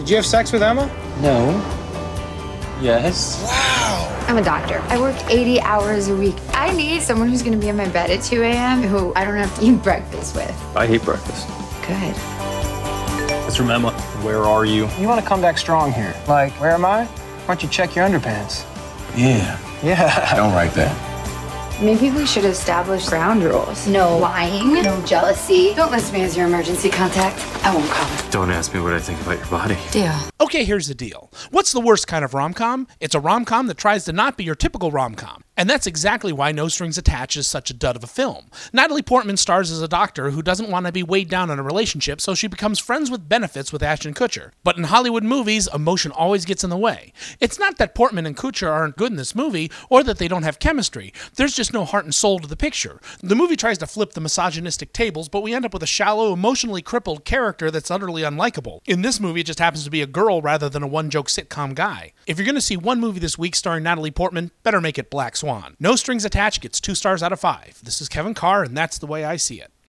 Did you have sex with Emma? No. Yes. Wow. I'm a doctor. I work 80 hours a week. I need someone who's gonna be in my bed at 2 a.m. who I don't have to eat breakfast with. I hate breakfast. Good. Let's remember, where are you? You want to come back strong here. Like, where am I? Why don't you check your underpants? Yeah. Yeah. Don't write that. Maybe we should establish ground rules. No lying, no jealousy. Don't list me as your emergency contact. I won't call. Don't ask me what I think about your body. Deal. Okay, here's the deal. What's the worst kind of rom-com? It's a rom-com that tries to not be your typical rom-com. And that's exactly why No Strings Attached is such a dud of a film. Natalie Portman stars as a doctor who doesn't want to be weighed down in a relationship, so she becomes friends with benefits with Ashton Kutcher. But in Hollywood movies, emotion always gets in the way. It's not that Portman and Kutcher aren't good in this movie, or that they don't have chemistry. There's just no heart and soul to the picture. The movie tries to flip the misogynistic tables, but we end up with a shallow, emotionally crippled character that's utterly unlikable. In this movie, it just happens to be a girl rather than a one-joke sitcom guy. If you're going to see one movie this week starring Natalie Portman, better make it Black Swan. No Strings Attached gets 2 stars out of 5. This is Kevin Carr, and that's the way I see it.